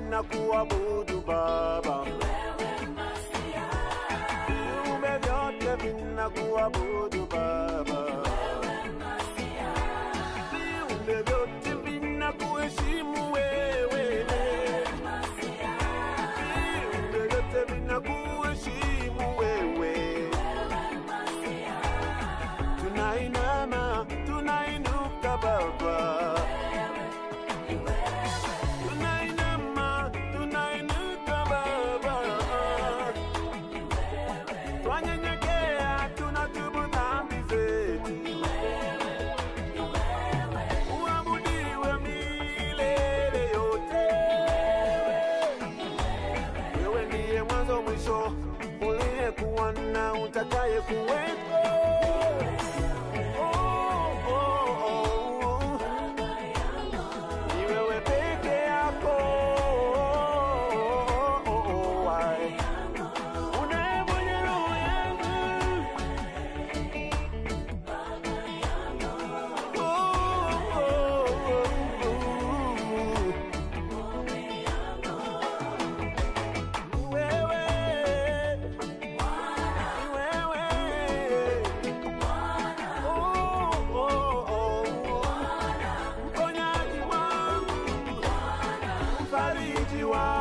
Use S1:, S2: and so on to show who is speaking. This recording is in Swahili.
S1: vinakuabudu Baba, viumbe vyote vinakuabudu Baba, viumbe vyote vinakuheshimu wewe, viumbe vyote vinakuheshimu wewe. Tunainama, tunainuka Baba, tunainama, tunainuka Baba, twanyenyekea, tunatubu dhambi zetu. Uabudiwe milele yote. Wewe ndiye mwanzo mwisho, uliyekuwa na utakaye kuwepo. Fariji wa